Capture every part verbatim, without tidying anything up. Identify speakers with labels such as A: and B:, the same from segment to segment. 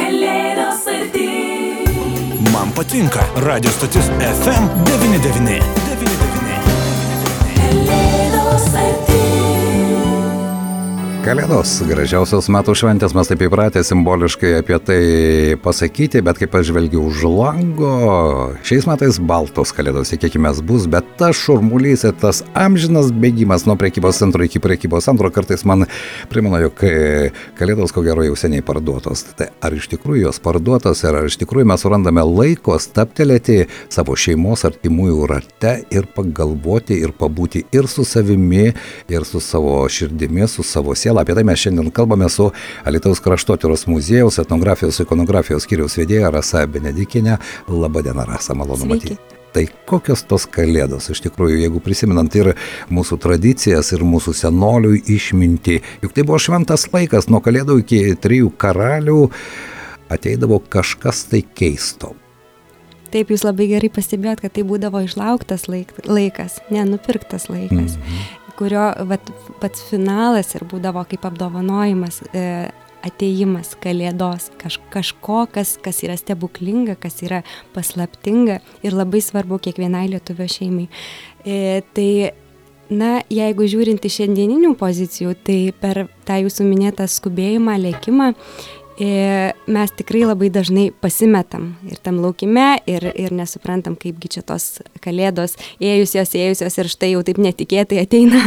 A: Kalėdos arti.
B: Man patinka radio stotis F M devyni devyni.
A: Kalėdos arti.
C: Kalėdos, gražiausios metų šventės, mes taip įpratę simboliškai apie tai pasakyti, bet kai pažvelgiu už lango, šiais metais baltos kalėdos, tikėkime, bus, bet tas šurmulys ir tas amžinas bėgimas nuo prekybos centro iki prekybos centro kartais man primena, jog kalėdos ko gero jau seniai parduotos. Tai ar iš tikrųjų jos parduotos ir ar iš tikrųjų mes surandame laiko staptelėti savo šeimos artimųjų rate ir pagalvoti ir pabūti ir su savimi, ir su savo širdimi, su savo siela. Apie tai mes šiandien kalbame su Alytaus kraštotyros muziejaus etnografijos ikonografijos skyriaus vedėja Rasa Benedikienė. Labadiena, Rasa, malonu matyti. Tai kokios tos kalėdos, iš tikrųjų, jeigu prisimenant ir mūsų tradicijas, ir mūsų senolių išmintį, juk tai buvo šventas laikas, nuo kalėdų iki trijų karalių ateidavo kažkas tai keisto.
D: Taip, jūs labai gerai pastebėjot, kad tai būdavo išlauktas laik, laikas, nenupirktas laikas, mm-hmm. kurio vat, pats finalas ir būdavo kaip apdovanojimas, e, atėjimas kalėdos, kaž, kažko, kas, kas yra stebuklinga, kas yra paslaptinga ir labai svarbu kiekvienai lietuvio šeimai. E, tai, na, jeigu žiūrint iš šiandieninių pozicijų, tai per tą jūsų minėtą skubėjimą, lėkimą, mes tikrai labai dažnai pasimetam ir tam laukime ir, ir nesuprantam, kaipgi čia tos kalėdos ėjusios, ėjusios ir štai jau taip netikėtai ateina.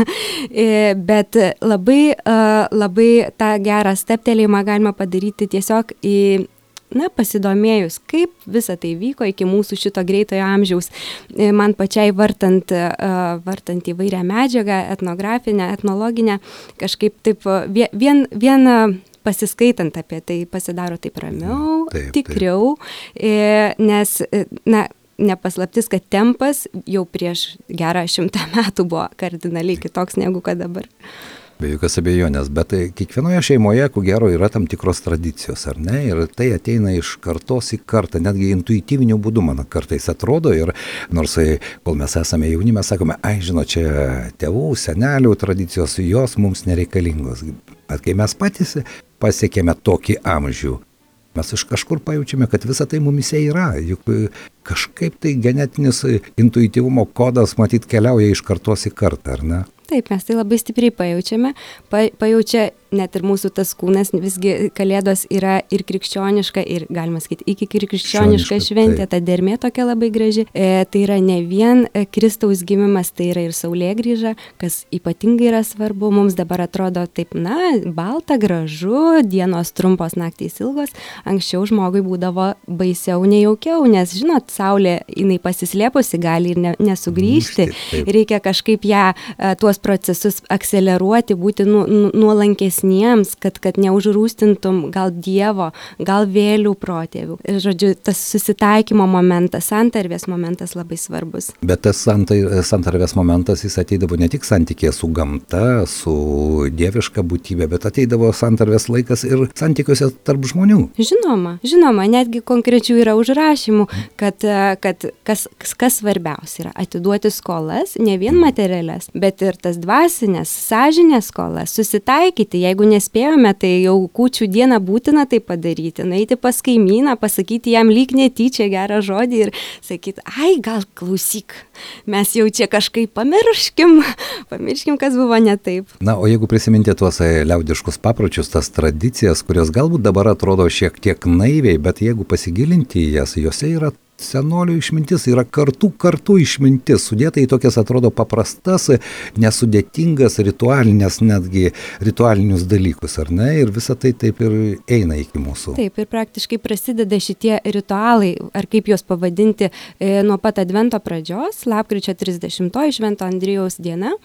D: Bet labai, labai tą gerą steptelėjimą galima padaryti tiesiog į, na, pasidomėjus, kaip visa tai vyko iki mūsų šito greitojo amžiaus. Man pačiai vartant, vartant įvairią medžiagą, etnografinę, etnologinę, kažkaip taip vien, vien pasiskaitant apie tai pasidaro taip ramiau, taip, tikriau, taip. Nes, na, nepaslaptis, kad tempas jau prieš gerą šimtą metų buvo kardinaliai kitoks negu kad dabar.
C: Be jokios abejonės, bet kiekvienoje šeimoje, ko gero, yra tam tikros tradicijos, ar ne? Ir tai ateina iš kartos į kartą, netgi intuityviniu būdu, man kartais atrodo, ir nors kol mes esame jauni, mes sakome, ai, žinot, čia tėvų, senelių tradicijos, jos mums nereikalingos. Bet kai mes patys pasiekėme tokį amžių, mes iš kažkur pajaučiame, kad visa tai mumise yra, juk kažkaip tai genetinis intuityvumo kodas, matyt, keliauja iš kartos į kartą, ar ne?
D: Taip, mes tai labai stipriai pajaučiame, pa, pajaučia net ir mūsų tas kūnas, visgi kalėdos yra ir krikščioniška, ir galima sakyti, iki krikščioniška šventė, ta dermė tokia labai graži. E, tai yra ne vien Kristaus gimimas, tai yra ir saulėgrįža, kas ypatingai yra svarbu. Mums dabar atrodo taip, na, balta, gražu, dienos trumpos, naktys ilgos. Anksčiau žmogui būdavo baisiau, nejaukiau, nes, žinot, saulė, jinai pasislėpusi, gali ir ne, nesugrįžti. Reikia kažkaip ją, tuos procesus akceleruoti, būti nu, nu, nuolankesniems, kad, kad neužrūstintum gal Dievo, gal vėlių protėvių. Ir, žodžiu, tas susitaikymo momentas, santarvės momentas labai svarbus.
C: Bet tas santarvės momentas, jis ateidavo ne tik santykėje su gamta, su dieviška būtybė, bet ateidavo santarvės laikas ir santykiuose tarp žmonių.
D: Žinoma, žinoma, netgi konkrečių yra užrašymų, kad, kad kas, kas svarbiausia yra atiduoti skolas, ne vien materialias, bet ir tas dvasinės, sąžinės skolas, susitaikyti, jeigu nespėjome, tai jau kūčių dieną būtina tai padaryti, nueiti pas kaimyną, pasakyti jam lyg netyčia gerą žodį ir sakyti, ai, gal klausyk, mes jau čia kažkaip pamirškim, pamirškim, kas buvo ne taip.
C: Na, o jeigu prisiminti tuos liaudiškus papročius, tas tradicijas, kurios galbūt dabar atrodo šiek tiek naiviai, bet jeigu pasigilinti į jas, jose yra senolių išmintis, yra kartų kartų išmintis, sudėta į tokias atrodo paprastas, nesudėtingas, ritualinės, netgi ritualinius dalykus, ar ne? Ir visa tai taip ir eina iki mūsų.
D: Taip, ir praktiškai prasideda šitie ritualai, ar kaip juos pavadinti, e, nuo pat advento pradžios, lapkričio trisdešimtoji Švento Andriejaus diena,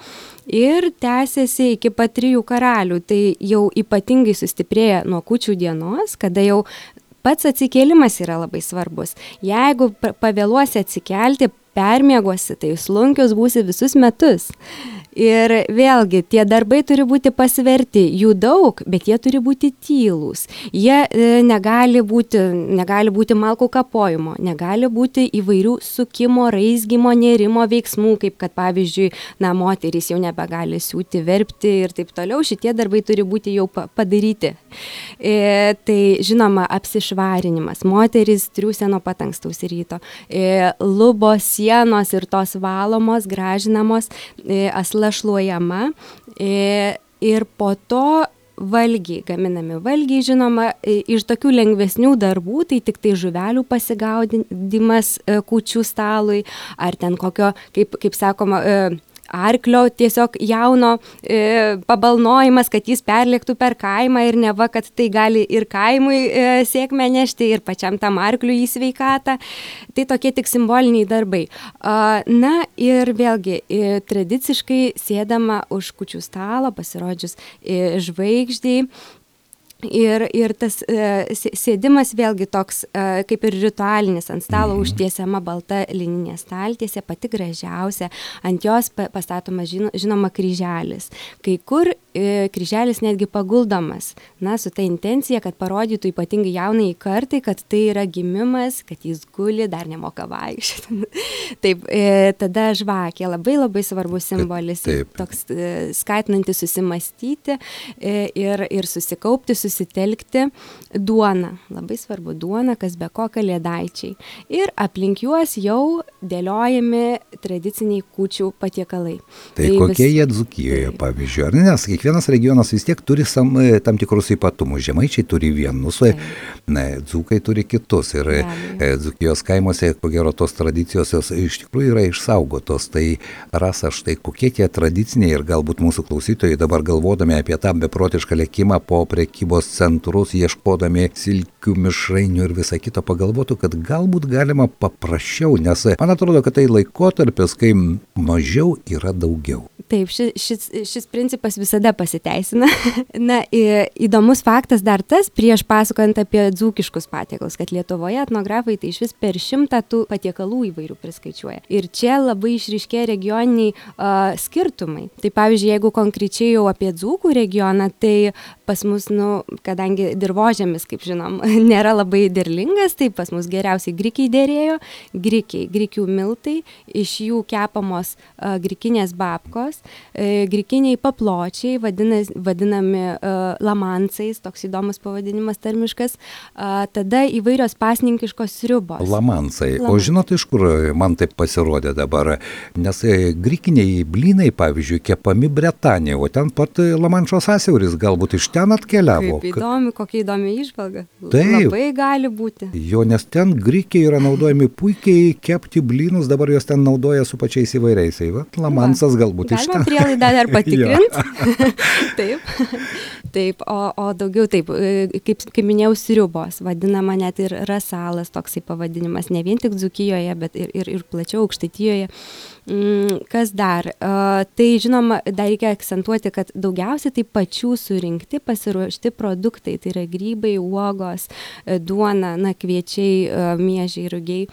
D: ir tęsiasi iki pat trijų karalių. Tai jau ypatingai sustiprėja nuo kūčių dienos, kada jau pats atsikėlimas yra labai svarbus. Jeigu pavėluosi atsikelti, permiegosi, tai slunkius būsi visus metus. Ir vėlgi, tie darbai turi būti pasverti, jų daug, bet jie turi būti tylūs. Jie e, negali būti, negali būti malkų kapojimo, negali būti įvairių sukimo, raizgymo, nerimo veiksmų, kaip kad pavyzdžiui, na, moterys jau nebegali siūti, verpti ir taip toliau, šitie darbai turi būti jau padaryti. E, tai žinoma, apsišvarinimas, moterys triūsia nuo pat ankstaus ryto, e, lubos, sienos ir tos valomos, gražinamos, e, asla šluojama e, ir po to valgiai, gaminami valgiai, žinoma, iš tokių lengvesnių darbų, tai tik tai žuvelių pasigaudimas kūčių stalui, ar ten kokio, kaip, kaip sakoma, arklio tiesiog jauno e, pabalnojimas, kad jis perlėktų per kaimą ir neva, kad tai gali ir kaimui e, sėkmę nešti, ir pačiam tam arkliui į sveikatą. Tai tokie tik simboliniai darbai. A, na ir vėlgi, e, tradiciškai sėdama už kūčių stalo, pasirodžius e, žvaigždžiai. Ir, ir tas e, sėdimas vėlgi toks e, kaip ir ritualinis, ant stalo mm. užtiesiama balta lininė staltiesė, pati gražiausia, ant jos pastatoma žino, žinoma kryželis. Kai kur e, kryželis netgi paguldomas, na, su ta intencija, kad parodytų ypatingai jaunai kartai, kad tai yra gimimas, kad jis guli, dar nemoka vaikščioti. Taip, e, tada žvakė, labai labai svarbus simbolis, taip, toks e, skatinantis susimastyti e, ir, ir susikaupti, susitelkti. Duona, labai svarbu duona, kas be ko kalėdaičiai. Ir aplink juos jau dėliojami tradiciniai kūčių patiekalai.
C: Tai, tai kokie vis... jie Dzūkijoje, pavyzdžiui, ar ne? Nes kiekvienas regionas vis tiek turi sam, tam tikrus ypatumus. Žemaičiai turi vienus, ne, dzūkai turi kitus. Ir e, Dzūkijos kaimuose, ko gero, tos tradicijos jos iš tikrųjų yra išsaugotos. Tai Rasa, štai kokie tie tradiciniai ir galbūt mūsų klausytojai dabar galvodami apie tą beprotišką lėkimą po prekybos centrus, ieškodami silkių mišrainių ir visą kitą, pagalvotų, kad galbūt galima paprasčiau, nes man atrodo, kad tai laikotarpis, kai mažiau yra daugiau.
D: Taip, šis, šis, šis principas visada pasiteisina. Na, įdomus faktas dar tas, prieš pasakojant apie dzūkiškus patiekalus, kad Lietuvoje etnografai tai iš vis per šimtą tų patiekalų įvairių priskaičiuoja. Ir čia labai išryškėja regioniniai uh, skirtumai. Tai pavyzdžiui, jeigu konkrečiai jau apie dzūkų regioną, tai pas mus, nu, kadangi dirvožemis, kaip žinom, nėra labai derlingas, tai pas mus geriausiai grikiai dėrėjo, grikiai, grikių miltai, iš jų kepamos uh, grikinės babkos, uh, grikiniai papločiai, vadinas, vadinami uh, lamansais, toks įdomus pavadinimas tarmiškas, uh, tada įvairios pasninkiškos sriubos.
C: Lamansai. Lamansai. O žinot, iš kur man taip pasirodė dabar? Nes uh, grikiniai blynai, pavyzdžiui, kepami Bretanijoje, o ten pat uh, Lamanšo sąsiauris galbūt iš ten atkeliavo.
D: Kaip įdomi, kokia įdomi įžvalga.
C: Taip.
D: Labai gali būti.
C: Jo, nes ten grikiai yra naudojami puikiai kepti blynus, dabar jos ten naudoja su pačiais įvairiais. Va, Lamansas galbūt iš ten.
D: Galima prielaidą dar patikrinti. Taip. Taip, o, o daugiau taip, kaip, kaip minėjau, sriubos, vadinama net ir rasalas, toksai pavadinimas, ne vien tik Dzūkijoje, bet ir, ir, ir plačiau Aukštaitijoje. Kas dar? Tai žinoma, dar reikia akcentuoti, kad daugiausiai tai pačių surinkti, pasiruošti produktai, tai yra grybai, uogos, duona, na, kviečiai, miežiai, rugiai.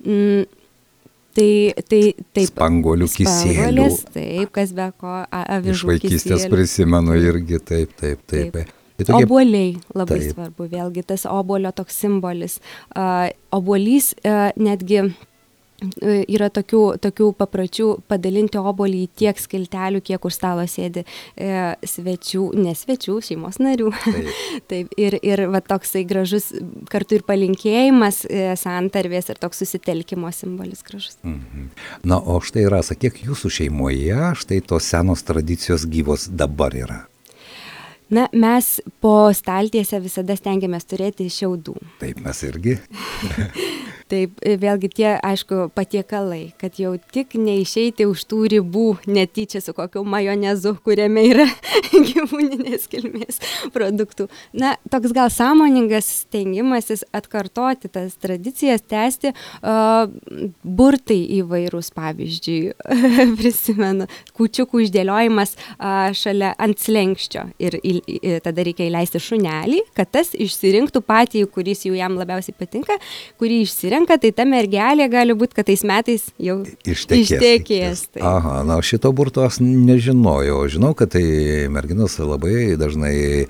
D: Tai, tai, taip,
C: spanguolių kisielių.
D: Taip, kas be ko, avižų kisielių.
C: Iš vaikystės prisimenu irgi, taip, taip, taip. taip.
D: Tai tokie... Obuoliai labai taip. Svarbu, vėlgi tas obuolio toks simbolis. Uh, obuolys uh, netgi yra tokių, tokių papračių padalinti obuolį į tiek skiltelių, kiek už stalo sėdi e, svečių, ne svečių, šeimos narių. Taip. Taip, ir ir va, toksai gražus kartu ir palinkėjimas e, santarvės ir toks susitelkimo simbolis gražus.
C: Mhm. Na, o štai Rasa, kiek jūsų šeimoje štai tos senos tradicijos gyvos dabar yra?
D: Na, mes po staltiesę visada stengiamės turėti šiaudų.
C: Taip, mes irgi.
D: Taip, vėlgi tie, aišku, patiekalai, kad jau tik neišeiti už tų ribų netyčia su kokiu majonezu, kuriame yra gyvūninės kilmės produktų. Na, toks gal sąmoningas stengimasis atkartoti tas tradicijas, tęsti uh, burtai įvairūs, pavyzdžiui, prisimenu, kūčiukų išdėliojimas uh, šalia ant slenkščio ir į, į, tada reikia įleisti šunelį, kad tas išsirinktų patį, kuris jau jam labiausiai patinka, kurį išsirenka susirenka, tai ta mergelė gali būti, kad tais metais jau
C: Ištekės.
D: ištekės. Tai.
C: Aha, na šito burto aš nežinojau. Žinau, kad tai merginos labai dažnai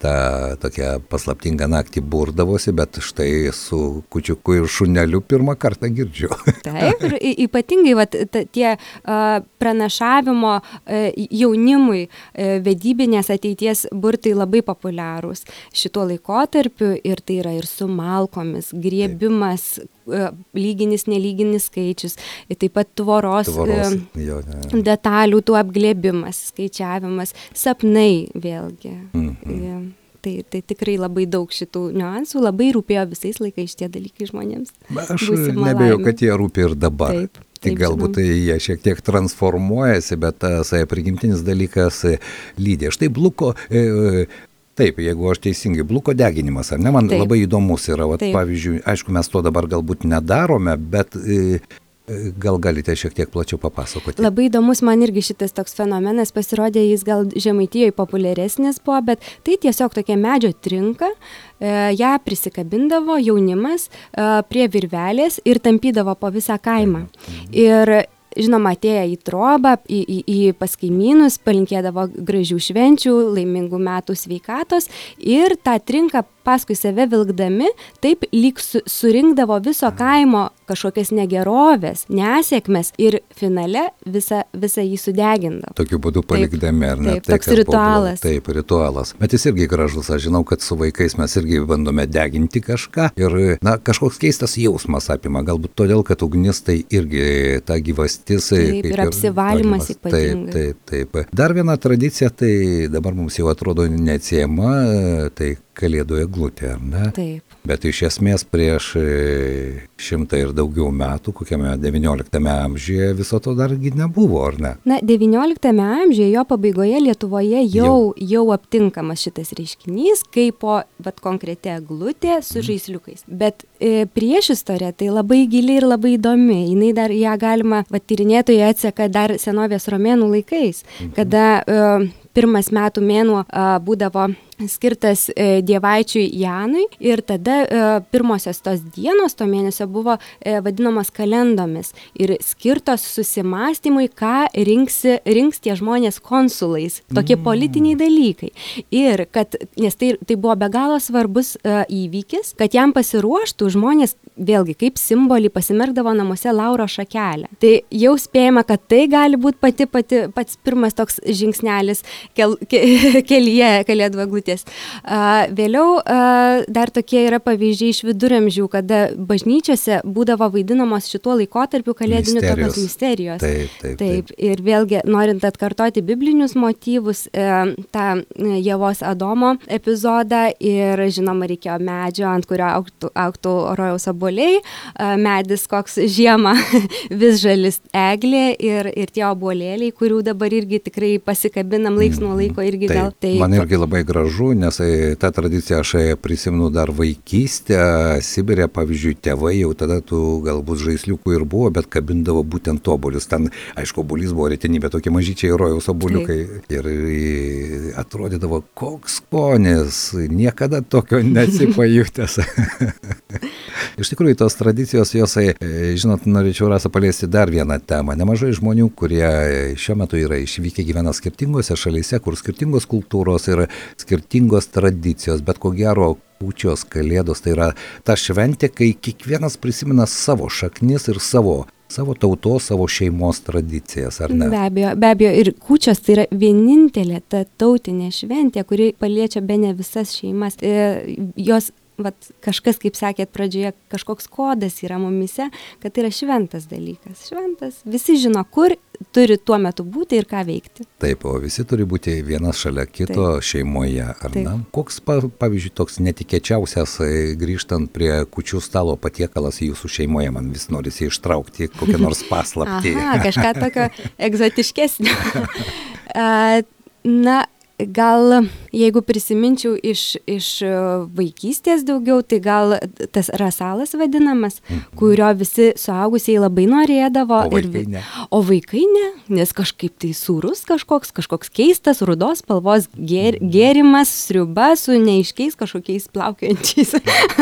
C: tą tokią paslaptingą naktį burdavosi, bet štai su kučiuku ir šuneliu pirmą kartą girdžiu.
D: Taip, ir y- ypatingai vat, ta, tie a, pranašavimo a, jaunimui a, vedybinės ateities burtai labai populiarūs šituo laikotarpiu ir tai yra ir su malkomis, griebimas, a, lyginis, nelyginis skaičius, ir taip pat tvoros,
C: Tvoros,
D: a,
C: jo, ne.
D: detalių tų apglėbimas, skaičiavimas, sapnai vėlgi.
C: Mhm.
D: Tai, tai tikrai labai daug šitų niuansų, labai rūpėjo visais laikais šitie dalykai žmonėms.
C: Aš
D: Būsima
C: nebejau,
D: laimė.
C: kad jie rūpi ir dabar.
D: Taip,
C: Tik
D: taip,
C: galbūt
D: žinom.
C: tai jie šiek tiek transformuojasi, bet tas e, prigimtinis dalykas e, lydi. Štai bluko, e, e, taip, jeigu aš teisingai, bluko deginimas, ar ne, man
D: Taip.
C: labai įdomus yra. Vat,
D: Taip.
C: pavyzdžiui, aišku, mes to dabar galbūt nedarome, bet e, e, gal galite šiek tiek plačiau papasakoti.
D: Labai įdomus man irgi šitas toks fenomenas pasirodė, jis gal Žemaitijoje populiaresnis buvo, bet tai tiesiog tokia medžio trinka, e, ją prisikabindavo jaunimas e, prie virvelės ir tampydavo po visą kaimą. Ir žinoma, atėję į trobą, į, į, į pas kaimynus, palinkėdavo gražių švenčių, laimingų metų sveikatos ir tą trinką paskui save vilkdami, taip lyg su, surinkdavo viso kaimo kažkokias negerovės, nesėkmes ir finale visą, visą jį sudegindavo.
C: Tokiu būdu palikdami, ar ne?
D: taip, toks
C: kas buvo
D: ritualas.
C: blogai. Taip, ritualas. Bet jis irgi gražus. Aš žinau, kad su vaikais mes irgi bandome deginti kažką ir, na, kažkoks keistas jausmas apima. Galbūt todėl, kad ugnis tai irgi ta gyvastis.
D: Taip, ir apsivalymas
C: Taip,
D: ypatingai.
C: taip, taip. Dar viena tradicija, tai dabar mums jau atrodo neatsiejama, tai Kalėdų eglutė, ar ne?
D: Taip.
C: Bet iš esmės prieš e, šimtą ir daugiau metų, kokiame devynioliktame amžiuje, viso to dargi nebuvo, ar ne?
D: Na, devynioliktame amžiuje, jo pabaigoje Lietuvoje jau, jau. jau aptinkamas šitas reiškinys, kaip po vat, konkreti eglutė su žaisliukais. Bet e, prieš istoriją tai labai gili ir labai įdomi. Jinai dar ją galima, vat, tyrinėtojai atseka dar senovės romėnų laikais, mhm. kada e, pirmas metų mėnuo a, būdavo skirtas e, dievaičiui Janui ir tada e, pirmosios tos dienos to mėnesio buvo e, vadinamos kalendomis ir skirtos susimastymui, ką rinksi, rinks tie žmonės konsulais, tokie mm. politiniai dalykai. Ir kad, nes tai, tai buvo be galo svarbus e, įvykis, kad jam pasiruoštų žmonės, vėlgi kaip simbolį, pasimerkdavo namuose lauro šakelę. Tai jau spėjama, kad tai gali būti pati, pati, pats pirmas toks žingsnelis kel, ke, kelyje Kalėdų eglutės. A, vėliau a, dar tokie yra pavyzdžiai iš viduramžių, kada bažnyčiose būdavo vaidinamos šituo laikotarpiu kalėdinių tokios misterijos.
C: Taip, taip,
D: taip. taip. Ir vėlgi, norint atkartoti biblinius motyvus, e, tą Ievos Adomo epizodą ir, žinoma, reikėjo medžio, ant kurio augtų, augtų rojaus obuoliai, a, medis koks žiemą vis žalis eglė ir, ir tie obuolėliai, kurių dabar irgi tikrai pasikabinam laiks nuo laiko irgi
C: taip,
D: gal. Tai,
C: man irgi labai gražu, nes tą tradiciją aš prisimenu dar vaikystę, Sibirė, pavyzdžiui, tėvai jau tada tų galbūt žaisliukų ir buvo, bet kabindavo būtent obuolius. Ten, aišku, obuolys buvo retenybė, tokie mažyčiai rojaus obuoliukai. Ir atrodydavo, koks skonis, niekada tokio nesipajutęs. Iš tikrųjų, tos tradicijos, jos, žinot, norėčiau Rasa paliesti dar vieną temą. Nemažai žmonių, kurie šiuo metu yra išvykę, gyvena skirtingose šalyse, kur skirtingos kultūros ir skirtingos tradicijos, bet ko gero kūčios, kalėdos, tai yra ta šventė, kai kiekvienas prisimena savo šaknis ir savo, savo tautos, savo šeimos tradicijas, ar ne?
D: Be abejo, be abejo, ir kūčios tai yra vienintelė ta tautinė šventė, kuri paliečia bene visas šeimas. E, jos vat, kažkas, kaip sakėt pradžioje, kažkoks kodas yra mumise, kad tai yra šventas dalykas. Šventas. Visi žino, kur turi tuo metu būti ir ką veikti.
C: Taip, o visi turi būti vienas šalia kito Taip. Šeimoje, ar
D: Taip.
C: ne? Koks, pavyzdžiui, toks netikėčiausias, grįžtant prie kūčių stalo patiekalas jūsų šeimoje, man vis norisi ištraukti kokią nors paslaptį.
D: Aha, kažką tokio egzotiškesnio. Na, gal jeigu prisiminčiau iš, iš vaikystės daugiau, tai gal tas rasalas vadinamas, mhm. kurio visi suaugusieji labai norėdavo.
C: O vaikai
D: ir,
C: ne.
D: O vaikai ne, nes kažkaip tai sūrus kažkoks, kažkoks keistas, rudos spalvos gėr, gėrimas, sriuba su neaiškiais kažkokiais plaukiojančiais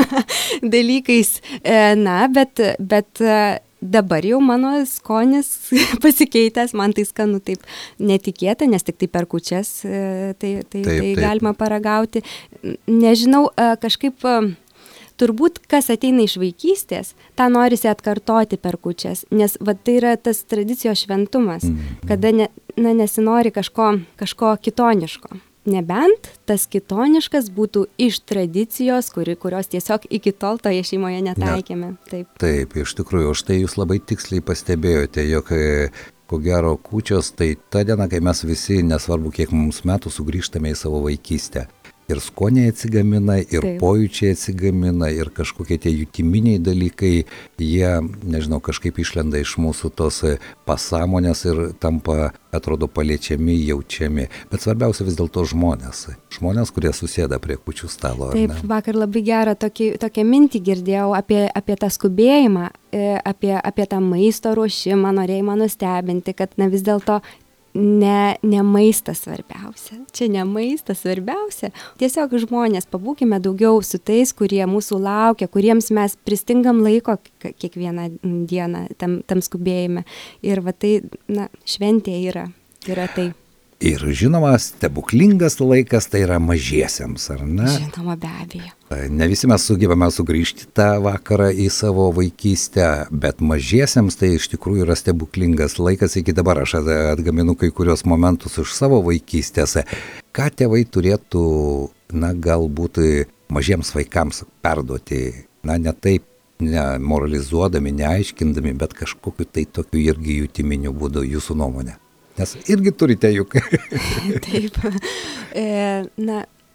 D: dalykais. Na, bet, bet dabar jau mano skonis pasikeitęs, man tai skanu taip netikėta, nes tik tai per kūčias tai, tai,
C: taip,
D: tai
C: taip.
D: galima paragauti. Nežinau, kažkaip turbūt kas ateina iš vaikystės, tą norisi atkartoti per kūčias, nes va, tai yra tas tradicijos šventumas, mm. kada ne, na, nesinori kažko, kažko kitoniško. Nebent tas kitoniškas būtų iš tradicijos, kuri, kurios tiesiog iki tol toje šeimoje netaikėme. Taip.
C: Taip, iš tikrųjų, štai jūs labai tiksliai pastebėjote, jog ko gero kūčios tai ta diena, kai mes visi, nesvarbu kiek mums metų, sugrįžtame į savo vaikystę. Ir skoniai atsigamina, ir Taip. Pojūčiai atsigamina, ir kažkokie tie jutiminiai dalykai, jie, nežinau, kažkaip išlenda iš mūsų tos pasąmonės ir tampa, atrodo, paliečiami, jaučiami. Bet svarbiausia vis dėlto žmonės. Žmonės, kurie susėda prie kūčių stalo.
D: Taip, vakar labai gerą tokį, tokią mintį girdėjau apie, apie tą skubėjimą, apie, apie tą maisto ruošimą, norėjimą nustebinti, kad na vis dėlto Ne, ne maistas svarbiausia. Čia ne maistas svarbiausia. Tiesiog žmonės, pabūkime daugiau su tais, kurie mūsų laukia, kuriems mes pristingam laiko kiekvieną dieną tam, tam skubėjime. Ir va tai, na, šventė yra, yra tai.
C: Ir žinoma, stebuklingas laikas tai yra mažiesiems, ar ne?
D: Žinoma, be abejo.
C: Ne visi mes sugebame sugrįžti tą vakarą į savo vaikystę, bet mažiesiems tai iš tikrųjų yra stebuklingas laikas. Iki dabar aš atgaminu kai kurios momentus iš savo vaikystės. Ką tėvai turėtų, na, galbūt mažiems vaikams perduoti, na, ne taip, ne moralizuodami, neaiškindami, bet kažkokiu tai tokiu irgi jutiminiu būdu, jūsų nuomonė. Nes irgi turite juk.
D: Taip. E, na,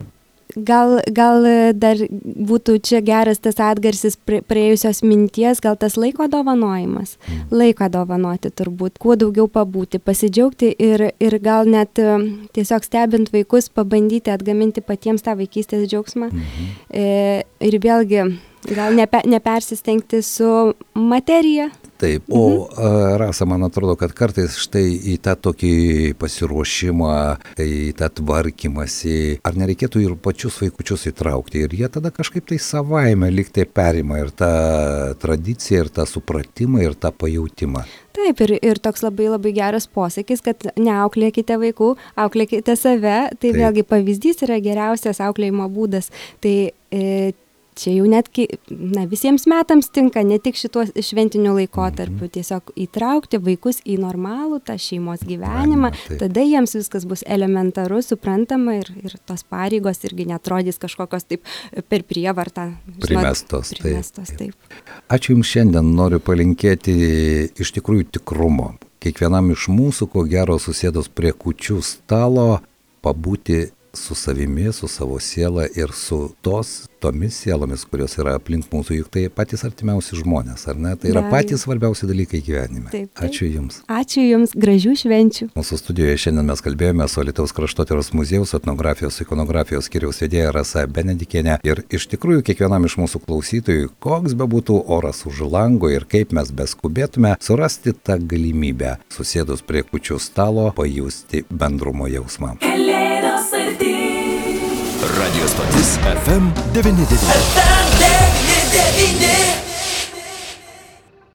D: gal, gal dar būtų čia geras tas atgarsis praėjusios minties, gal tas laiko dovanojimas. Mm. Laiko dovanoti turbūt, kuo daugiau pabūti, pasidžiaugti ir, ir gal net tiesiog stebint vaikus pabandyti atgaminti patiems tą vaikystės džiaugsmą. Mm-hmm. E, ir vėlgi gal nepe, nepersistengti su materija.
C: Taip, o mhm. Rasa, man atrodo, kad kartais štai į tą tokį pasiruošimą, į tą tvarkymąsi, ar nereikėtų ir pačius vaikučius įtraukti, ir jie tada kažkaip tai savaime lyg tai perima ir tą tradiciją, ir tą supratimą, ir tą pajautimą.
D: Taip, ir, ir toks labai labai geras posakis, kad neauklėkite vaikų, auklėkite save, tai Taip. Vėlgi pavyzdys yra geriausias auklėjimo būdas. Tai e, čia jau netgi na, visiems metams tinka, ne tik šituo šventiniu laikotarpiu, tiesiog įtraukti vaikus į normalų tą šeimos gyvenimą, Galima, tada jiems viskas bus elementaru, suprantama ir, ir tos pareigos irgi netrodys kažkokios taip per prievartą.
C: Primestos.
D: Žinot, primestos taip.
C: taip. Ačiū Jums šiandien, noriu palinkėti iš tikrųjų tikrumo. Kiekvienam iš mūsų, ko gero, susėdus prie kūčių stalo, pabūti su savimi, su savo siela ir su tos, tomis sielomis, kurios yra aplink mūsų, juk tai patys artimiausi žmonės, ar ne? Tai yra patys svarbiausi dalykai gyvenime.
D: Taip, taip.
C: Ačiū Jums.
D: Ačiū Jums, gražių švenčių.
C: Mūsų studijoje šiandien mes kalbėjome su Alytaus kraštotyros muziejaus etnografijos, ikonografijos skyriaus vedėja Rasa Benedikienė. Ir iš tikrųjų kiekvienam iš mūsų klausytojų, koks bebūtų oras už lango ir kaip mes beskubėtume, surasti tą galimybę, susėdus prie kūčių stalo, pajusti bendrumo jausmą.
B: Radio stotis F M devyni devyni.
A: F M devyni devyni.